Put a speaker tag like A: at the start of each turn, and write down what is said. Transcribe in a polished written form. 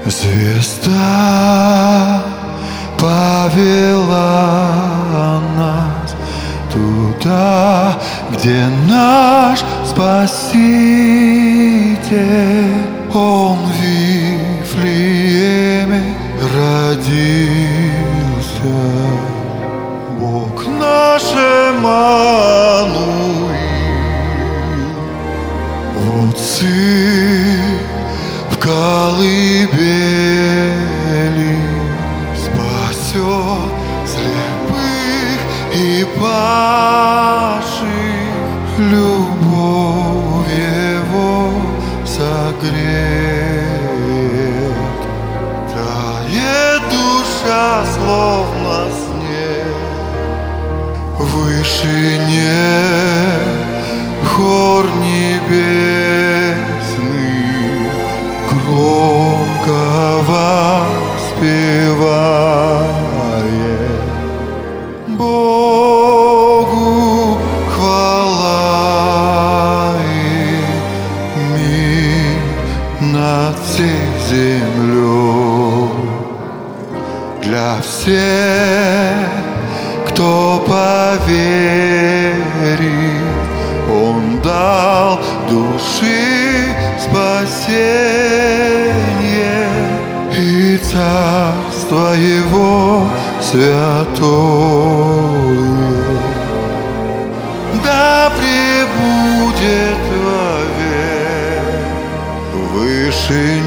A: Звезда повела нас туда, где наш Спаситель. Он в Вифлееме родился, Бог наш Эммануил. Вот Сын в колыбели спасет слепых и павших, любовь Его согреет. Тает душа, словно снег, в вышине хор небесный громко воспевает. Богу хвала и мир над всей землей. Для всех, кто поверит, Он дал души спасение и царство Его святое. Да пребудет вовек в вышине